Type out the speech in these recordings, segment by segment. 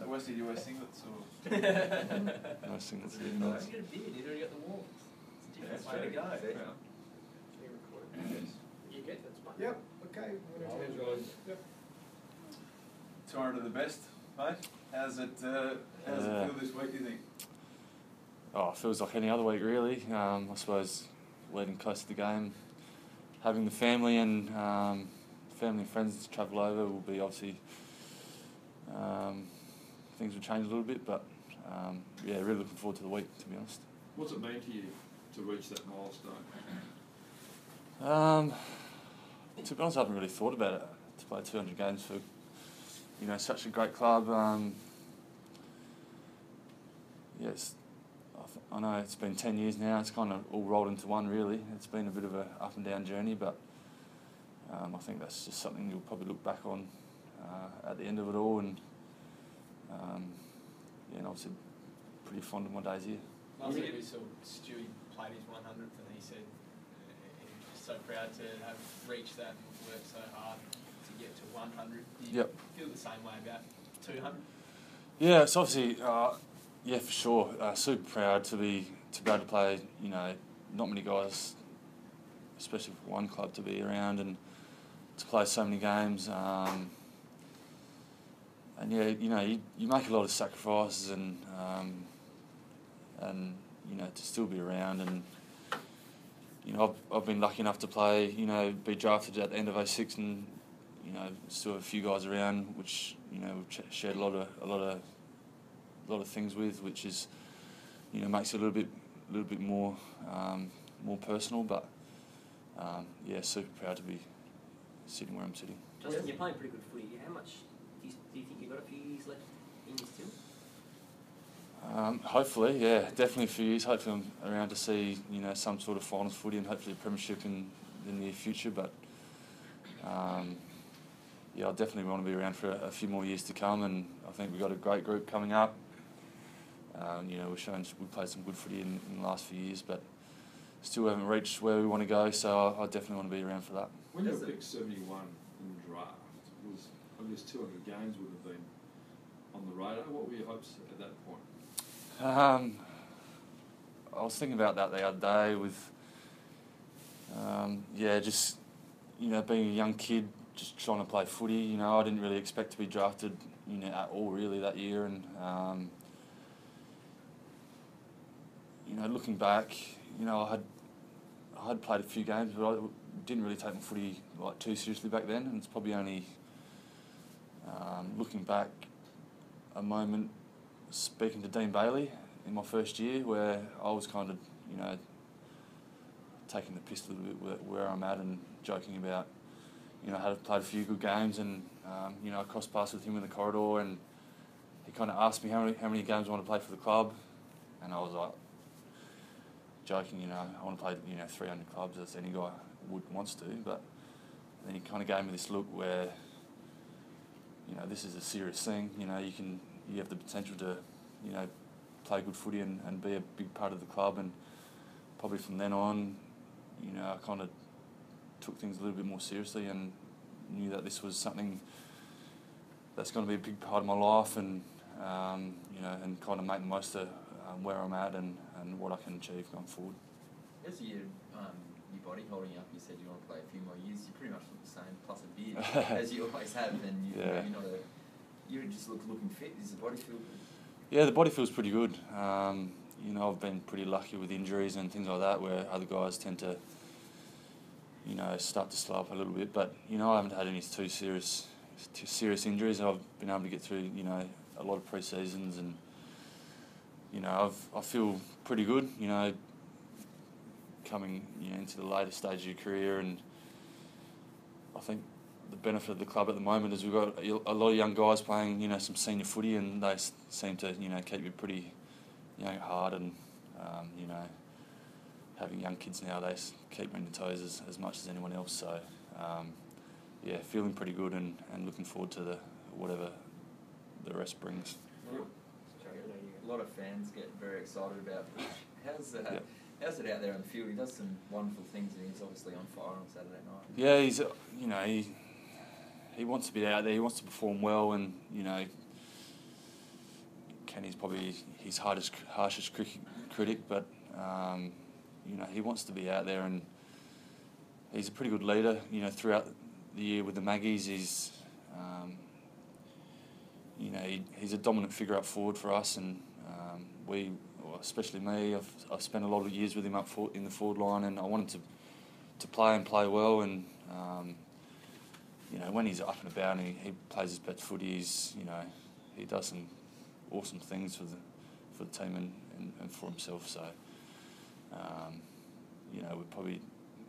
So Westy, do you wear singlets or? No singlets. You got a beard, you already got the warmth. It's a different way to go. You get that's fine. Yep, okay. Yep. Touring to the best, mate. How's it feel this week, do you think? Oh, it feels like any other week really. I suppose leading close to the game, having the family and friends to travel over will be obviously things will change a little bit, but yeah, really looking forward to the week, to be honest. What's it mean to you to reach that milestone? To be honest, I haven't really thought about it. To play 200 games for, such a great club. Yes, I know it's been 10 years now. It's kind of all rolled into one, really. It's been a bit of a up and down journey, but I think that's just something you'll probably look back on at the end of it all, and and obviously pretty fond of my days here. Last week we saw Stewie played his 100th, and he said he's so proud to have reached that and worked so hard to get to 100. Do you feel the same way about 200? Yeah, it's obviously yeah, for sure. Super proud to be able to play. Not many guys, especially for one club, to be around and to play so many games. And yeah, you make a lot of sacrifices and to still be around, and I've been lucky enough to play, be drafted at the end of 06, and still have a few guys around which we've shared a lot of things with, which is makes it a little bit more personal, but yeah, super proud to be sitting where I'm sitting. Justin, you're playing pretty good footy. How much do you think you've got a few years left in you still? Hopefully, yeah, definitely a few years. Hopefully I'm around to see, some sort of finals footy and hopefully a premiership in the near future. But yeah, I definitely want to be around for a few more years to come, and I think we've got a great group coming up. We've played some good footy in the last few years, but still haven't reached where we want to go, so I definitely want to be around for that. When you picked 71 in the draft, I guess 200 games would have been on the radar. What were your hopes at that point? I was thinking about that the other day with, just, being a young kid, just trying to play footy. I didn't really expect to be drafted, at all really that year, and, looking back, I had played a few games, but I didn't really take my footy too seriously back then, and it's probably only looking back a moment speaking to Dean Bailey in my first year where I was kind of, taking the piss a little bit where I'm at and joking about, had played a few good games, and, I crossed paths with him in the corridor, and he kind of asked me how many games I want to play for the club, and I was like, joking, I want to play, 300 clubs as any guy wants to, but then he kind of gave me this look where, this is a serious thing, you have the potential to, play good footy and be a big part of the club, and probably from then on, I kind of took things a little bit more seriously and knew that this was something that's going to be a big part of my life, and and kind of make the most of where I'm at and what I can achieve going forward. As your body holding up, you said you want to play a few more years. You pretty much look the same, plus a beard, as you always have, and you just looking fit. Does the body feel good? Yeah, the body feels pretty good. I've been pretty lucky with injuries and things like that, where other guys tend to, start to slow up a little bit. But I haven't had any too serious injuries. I've been able to get through, a lot of pre-seasons, and I feel pretty good. Coming into the later stage of your career, and I think the benefit of the club at the moment is we've got a lot of young guys playing, some senior footy, and they seem to, keep you pretty, hard, and having young kids now, they keep me on your toes as much as anyone else. So, yeah, feeling pretty good and looking forward to whatever the rest brings. A lot of fans get very excited about Butch. How's it out there on the field? He does some wonderful things, and he's obviously on fire on Saturday night. Yeah, he's he wants to be out there. He wants to perform well, and Kenny's probably his harshest critic, but you know, he wants to be out there, and he's a pretty good leader. You know, throughout the year with the Maggies, he's you know, he's a dominant figure up forward for us, and especially me, I've spent a lot of years with him up in the forward line, and I wanted to play well, and you know, when he's up and about and he plays his best footy, he does some awesome things for the team and for himself. So you know, we're probably,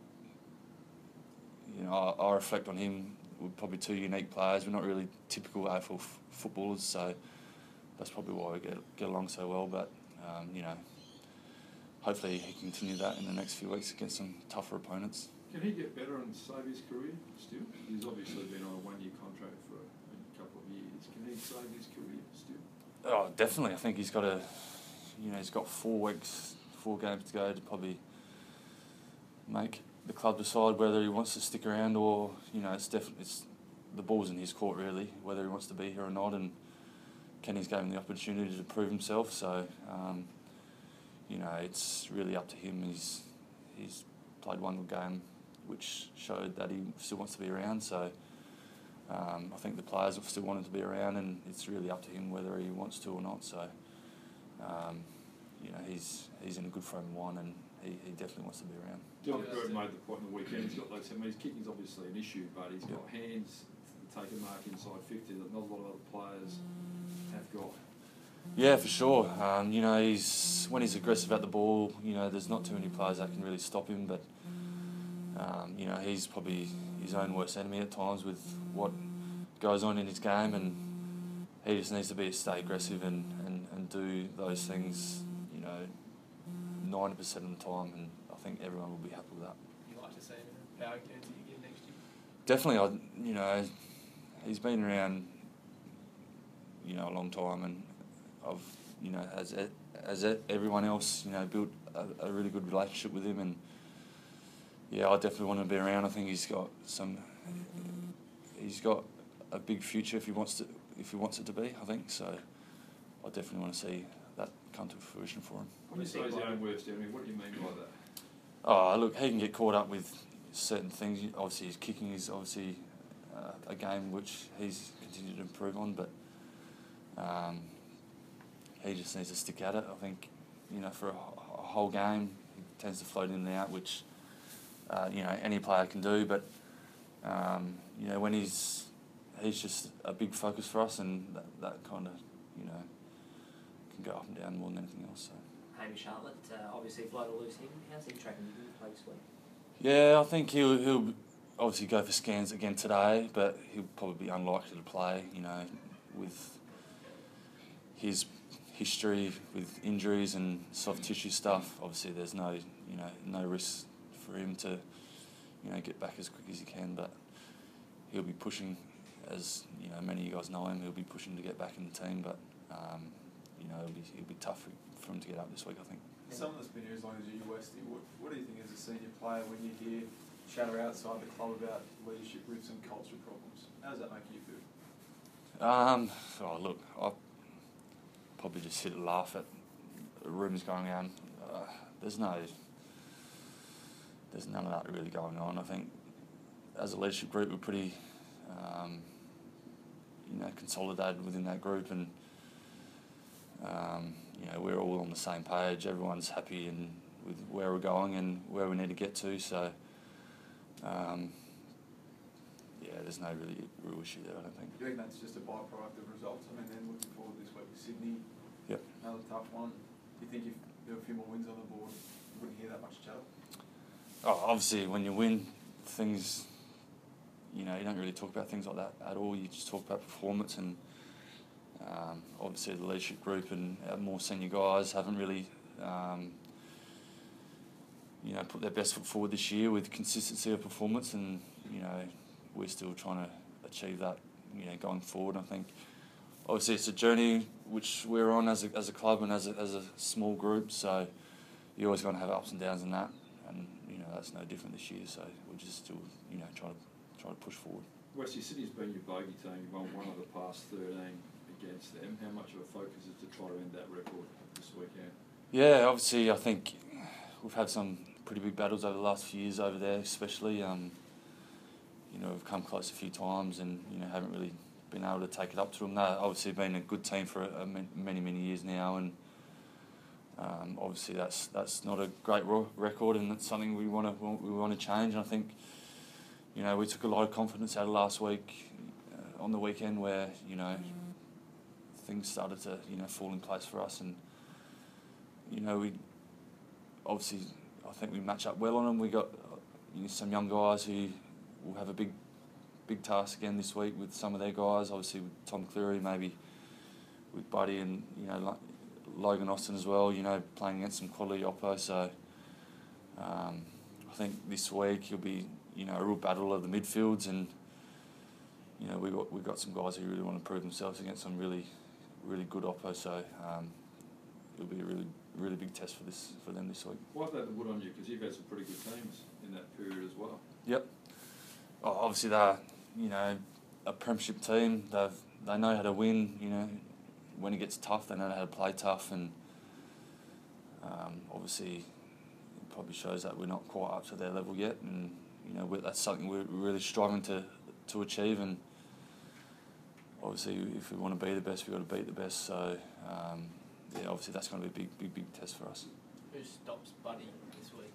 you know, I reflect on him. We're probably two unique players. We're not really typical AFL footballers, so that's probably why we get along so well. But you know, hopefully he can continue that in the next few weeks against some tougher opponents. Can he get better and save his career still? He's obviously been on a one-year contract for a couple of years. Can he save his career still? Oh, definitely. I think he's got he's got 4 games to go to probably make the club decide whether he wants to stick around, or, you know, it's the ball's in his court really, whether he wants to be here or not, and Kenny's gave him the opportunity to prove himself, so you know, it's really up to him. He's played one good game which showed that he still wants to be around, so I think the players have still wanted to be around, and it's really up to him whether he wants to or not. So you know, he's in a good frame of mind, and he definitely wants to be around. Dylan Bird made the point on the weekend. He's got those. I mean, his kicking's obviously an issue, but he's got hands to take a mark inside 50 that not a lot of other players have got. Yeah, for sure. You know, when he's aggressive at the ball, you know, there's not too many players that can really stop him. But you know, he's probably his own worst enemy at times with what goes on in his game, and he just needs to stay aggressive and do those things, you know, 90% of the time, and I think everyone will be happy with that. You like to see him in a power Guernsey again next year? Definitely. You know, he's been around, you know, a long time, and I've, you know, as everyone else, you know, built a really good relationship with him, and yeah, I definitely want to be around. I think he's got a big future if he wants it to be, I think. So I definitely want to see that come to fruition for him. When you say his own worst enemy, what do you mean by that? Oh, look, he can get caught up with certain things. Obviously, his kicking is obviously a game which he's continued to improve on, but he just needs to stick at it. I think, you know, for a whole game, he tends to float in and out, which you know, any player can do. But you know, when he's just a big focus for us, and that kind of, you know, can go up and down more than anything else. So. Hamish Hartlett, obviously blow to lose him. How's he tracking you in the play this week? Yeah, I think he'll obviously go for scans again today, but he'll probably be unlikely to play, you know, with his history with injuries and soft tissue stuff. Obviously there's no risk for him to, you know, get back as quick as he can, but he'll be pushing, as you know, many of you guys know him, he'll be pushing to get back in the team, but you know, it'll be tough for him to get up this week, I think. Someone that's been here as long as you, Westy, what do you think as a senior player when you hear chatter outside the club about leadership rifts and culture problems? How does that make you feel? Oh, look, I probably just sit and laugh at rumours going around. There's none of that really going on. I think as a leadership group, we're pretty, you know, consolidated within that group, and you know, we're all on the same page. Everyone's happy with where we're going and where we need to get to. So, yeah, there's no really real issue there, I don't think. Do you reckon that's just a byproduct of results? I mean, then looking forward this week to Sydney. Yep. Another tough one. Do you think if there were a few more wins on the board, you wouldn't hear that much chatter? Oh, obviously, when you win, things, you know, you don't really talk about things like that at all. You just talk about performance, and obviously the leadership group and our more senior guys haven't really, you know, put their best foot forward this year with consistency of performance, and you know, we're still trying to achieve that, you know, going forward. I think obviously it's a journey which we're on as a club and as a small group, so you're always going to have ups and downs in that, and you know, that's no different this year. So we're just still, you know, trying to push forward. Westy, Sydney's been your bogey team. You've won one of the past 13 against them. How much of a focus is to try to end that record this weekend? Yeah, obviously I think we've had some pretty big battles over the last few years over there, especially. You know, we've come close a few times and, you know, haven't really been able to take it up to them. They've obviously been a good team for many years now, and obviously that's not a great record, and it's something we want to change. And I think, you know, we took a lot of confidence out of last week on the weekend, where, you know, things started to, you know, fall in place for us, and, you know, we obviously, I think we match up well on them. We got, you know, some young guys who will have a big task again this week with some of their guys. Obviously with Tom Cleary, maybe with Buddy, and, you know, Logan Austin as well. You know, playing against some quality oppo. So I think this week he'll be, you know, a real battle of the midfields, and, you know, we got some guys who really want to prove themselves against some really good oppo. So it'll be a really big test for them this week. Why have they had the wood on you? Because you've had some pretty good teams in that period as well. Yep. Oh, obviously they're, you know, a premiership team. They know how to win. You know, when it gets tough, they know how to play tough, and obviously it probably shows that we're not quite up to their level yet. And, you know, that's something we're really striving to achieve. And obviously, if we want to be the best, we've got to beat the best. So yeah, obviously that's going to be a big test for us. Who stops Buddy this week?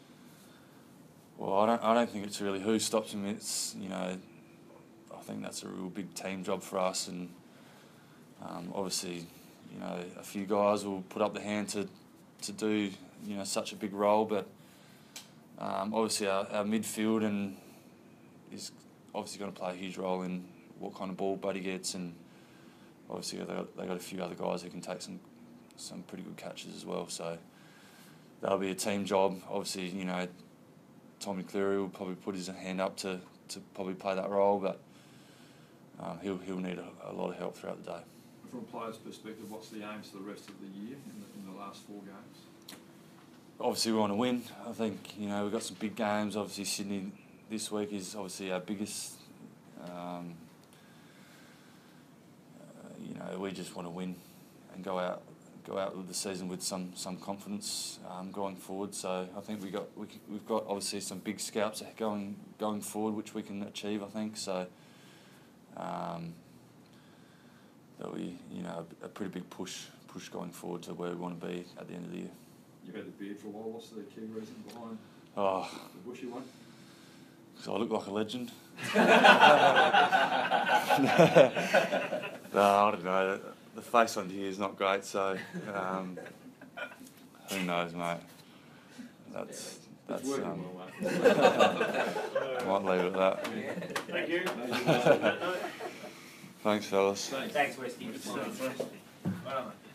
Well, I don't think it's really who stops him. It's, you know, I think that's a real big team job for us, and obviously, you know, a few guys will put up the hand to do, you know, such a big role, but obviously our midfield and is obviously going to play a huge role in what kind of ball Buddy gets, and obviously they got a few other guys who can take some pretty good catches as well. So that'll be a team job. Obviously, you know, Tommy Cleary will probably put his hand up to probably play that role, but he'll need a lot of help throughout the day. From a player's perspective, what's the aims for the rest of the year in the last 4 games? Obviously, we want to win. I think, you know, we've got some big games. Obviously, Sydney this week is obviously our biggest. You know, we just want to win and go out with the season with some confidence going forward. So I think we've got obviously some big scalps going forward, which we can achieve. I think so. That'll be, you know, a pretty big push going forward to where we want to be at the end of the year. You've had the beard for a while. What's the key reason behind the bushy one? So I look like a legend. No, I don't know. The face on here is not great, so who knows, mate. That's working well, mate. I might leave it at that. Thank you. Thanks, fellas. Thanks, Westy. Well done, mate.